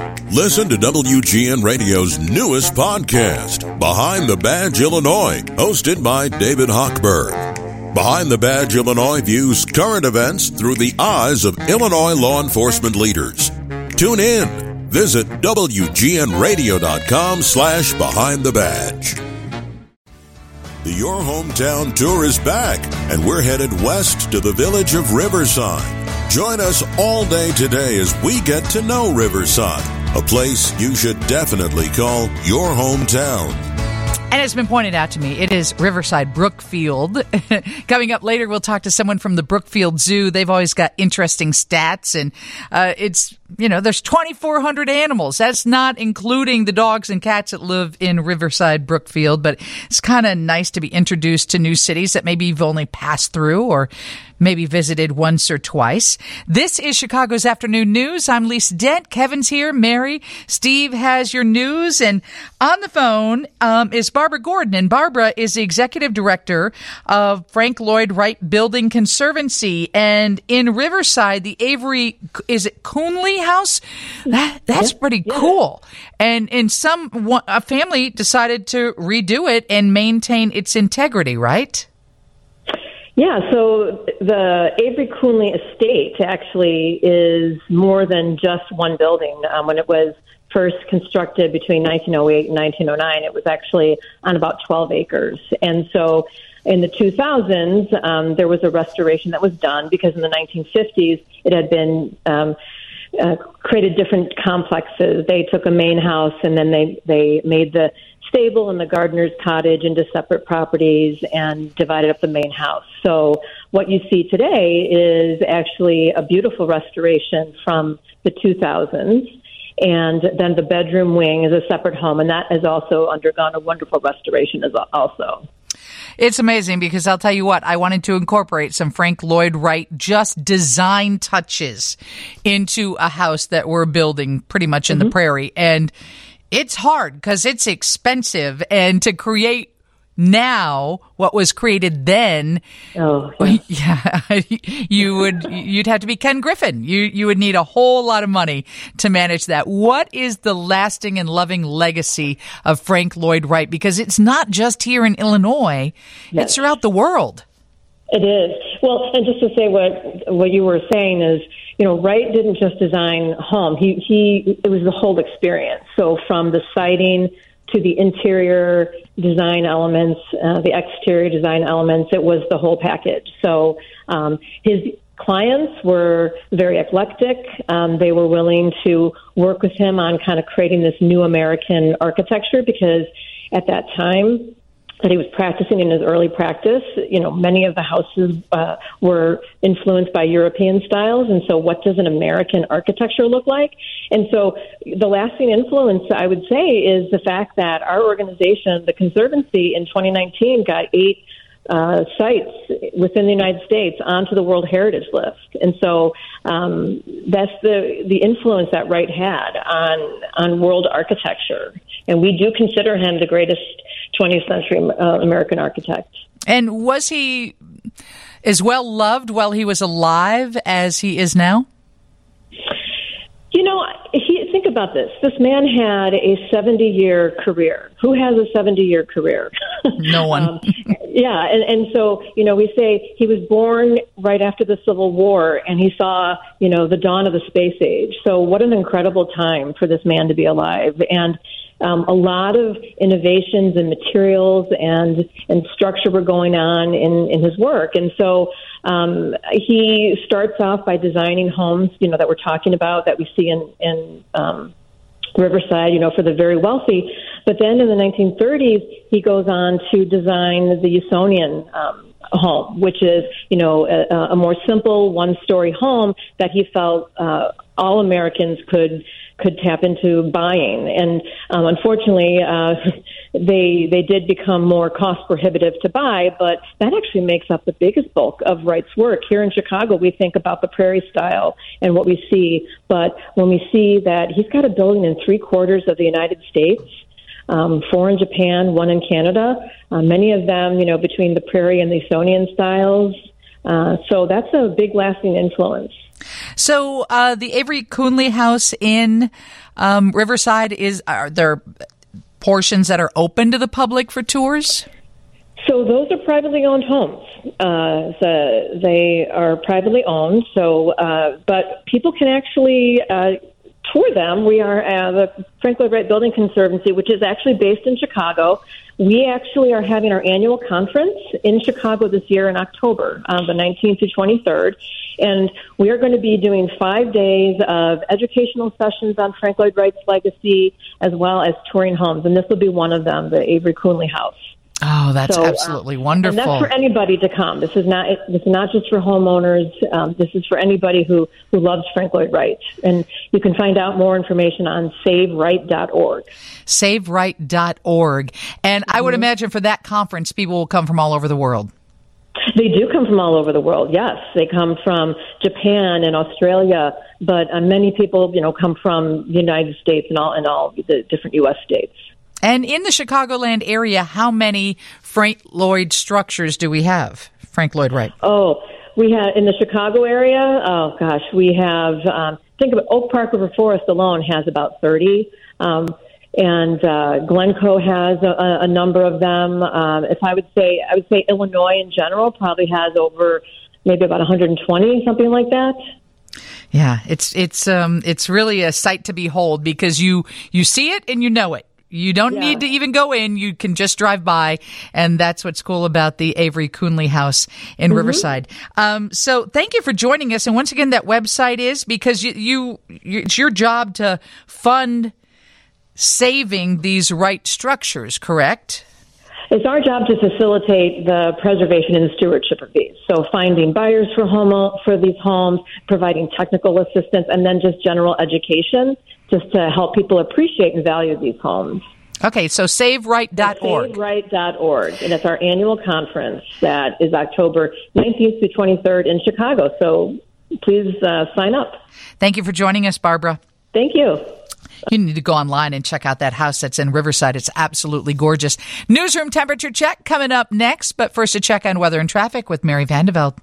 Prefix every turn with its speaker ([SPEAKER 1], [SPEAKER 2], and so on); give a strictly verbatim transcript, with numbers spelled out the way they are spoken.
[SPEAKER 1] Listen to W G N Radio's newest podcast, Behind the Badge Illinois, hosted by David Hochberg. Behind the Badge Illinois views current events through the eyes of Illinois law enforcement leaders. Tune in. Visit W G N radio dot com slash behind the badge. The Your Hometown Tour is back, and we're headed west to the village of Riverside. Join us all day today as we get to know Riverside, a place you should definitely call your hometown.
[SPEAKER 2] And it's been pointed out to me, it is Riverside Brookfield. Coming up later, we'll talk to someone from the Brookfield Zoo. They've always got interesting stats, and uh, it's, you know, there's twenty-four hundred animals. That's not including the dogs and cats that live in Riverside Brookfield, but it's kind of nice to be introduced to new cities that maybe you've only passed through or maybe visited once or twice. This is Chicago's Afternoon News. I'm Lisa Dent. Kevin's here. Mary, Steve has your news. And on the phone um, is Barbara Gordon. And Barbara is the executive director of Frank Lloyd Wright Building Conservancy. And in Riverside, the Avery, is it Coonley House? That, that's yeah, pretty yeah. cool. And in some, a family decided to redo it and maintain its integrity, right?
[SPEAKER 3] Yeah, so the Avery Coonley Estate actually is more than just one building. Um, when it was first constructed between nineteen oh eight and nineteen oh nine, it was actually on about twelve acres. And so in the two thousands, um, there was a restoration that was done because in the nineteen fifties, it had been um, uh, created different complexes. They took a main house and then they, they made the stable and the gardener's cottage into separate properties and divided up the main house. So what you see today is actually a beautiful restoration from the two thousands. And then the bedroom wing is a separate home, and that has also undergone a wonderful restoration as also.
[SPEAKER 2] It's amazing because I'll tell you what, I wanted to incorporate some Frank Lloyd Wright just design touches into a house that we're building pretty much in mm-hmm. the prairie. And it's hard because it's expensive, and to create now what was created then,
[SPEAKER 3] oh,
[SPEAKER 2] yeah, you would you'd have to be Ken Griffin. You you would need a whole lot of money to manage that. What is the lasting and loving legacy of Frank Lloyd Wright? Because it's not just here in Illinois; yes. it's throughout the world.
[SPEAKER 3] It is. Well, and just to say what what you were saying is, you know, Wright didn't just design home. He he it was the whole experience. So from the siding to the interior design elements, uh, the exterior design elements, it was the whole package. So um, his clients were very eclectic. Um, they were willing to work with him on kind of creating this new American architecture because at that time that he was practicing in his early practice, you know, many of the houses uh, were influenced by European styles. And so what does an American architecture look like? And so the lasting influence, I would say, is the fact that our organization, the Conservancy, in twenty nineteen got eight uh, sites within the United States onto the World Heritage List. And so um, that's the, the influence that Wright had on, on world architecture. And we do consider him the greatest twentieth century uh, American architect.
[SPEAKER 2] And was he as well loved while he was alive as he is now?
[SPEAKER 3] You know, he, think about this. This man had a seventy-year career. Who has a seventy-year career?
[SPEAKER 2] No one.
[SPEAKER 3] um, yeah, and, and so, you know, we say he was born right after the Civil War, and he saw, you know, the dawn of the space age. So what an incredible time for this man to be alive. And Um, a lot of innovations and materials and and structure were going on in, in his work. And so um, he starts off by designing homes, you know, that we're talking about that we see in, in um, Riverside, you know, for the very wealthy. But then in the nineteen thirties, he goes on to design the Usonian um, home, which is, you know, a, a more simple one-story home that he felt uh, all Americans could could tap into buying. And um, unfortunately, uh, they they did become more cost prohibitive to buy, but that actually makes up the biggest bulk of Wright's work. Here in Chicago, we think about the prairie style and what we see, but when we see that he's got a building in three quarters of the United States, um, four in Japan, one in Canada, uh, many of them, you know, between the prairie and the Usonian styles. Uh, so that's a big lasting influence.
[SPEAKER 2] So uh, the Avery Coonley House in um, Riverside, is are there portions that are open to the public for tours?
[SPEAKER 3] So those are privately owned homes. Uh, so they are privately owned. So, uh, but people can actually uh, tour them. We are uh, the Frank Lloyd Wright Building Conservancy, which is actually based in Chicago. We actually are having our annual conference in Chicago this year in October, um, the nineteenth through twenty-third. And we are going to be doing five days of educational sessions on Frank Lloyd Wright's legacy, as well as touring homes. And this will be one of them, the Avery Coonley House.
[SPEAKER 2] Oh, that's
[SPEAKER 3] so,
[SPEAKER 2] absolutely
[SPEAKER 3] um,
[SPEAKER 2] wonderful.
[SPEAKER 3] And that's for anybody to come. This is not this is not just for homeowners. Um, this is for anybody who, who loves Frank Lloyd Wright. And you can find out more information on save right dot org.
[SPEAKER 2] save right dot org. And mm-hmm. I would imagine for that conference, people will come from all over the world.
[SPEAKER 3] They do come from all over the world, yes. They come from Japan and Australia, but uh, many people, you know, come from the United States and all and all the different U S states.
[SPEAKER 2] And in the Chicagoland area, how many Frank Lloyd structures do we have? Frank Lloyd Wright.
[SPEAKER 3] Oh, we have in the Chicago area. Oh gosh, we have. Um, think of it, Oak Park River Forest alone has about thirty, um, and uh, Glencoe has a, a number of them. Um, if I would say, I would say Illinois in general probably has over maybe about one hundred twenty, something like that.
[SPEAKER 2] Yeah, it's it's um it's really a sight to behold because you you see it and you know it. You don't yeah. need to even go in. You can just drive by. And that's what's cool about the Avery Coonley House in mm-hmm. Riverside. Um, so thank you for joining us. And once again, that website is because you, you, it's your job to fund saving these right structures, correct?
[SPEAKER 3] It's our job to facilitate the preservation and stewardship of these. So finding buyers for home for these homes, providing technical assistance, and then just general education just to help people appreciate and value these homes.
[SPEAKER 2] Okay, so save right dot org.
[SPEAKER 3] save right dot org, and it's our annual conference that is October nineteenth through twenty-third in Chicago. So please uh, sign up.
[SPEAKER 2] Thank you for joining us, Barbara.
[SPEAKER 3] Thank you.
[SPEAKER 2] You need to go online and check out that house that's in Riverside. It's absolutely gorgeous. Newsroom temperature check coming up next, but first a check on weather and traffic with Mary Vandeveld.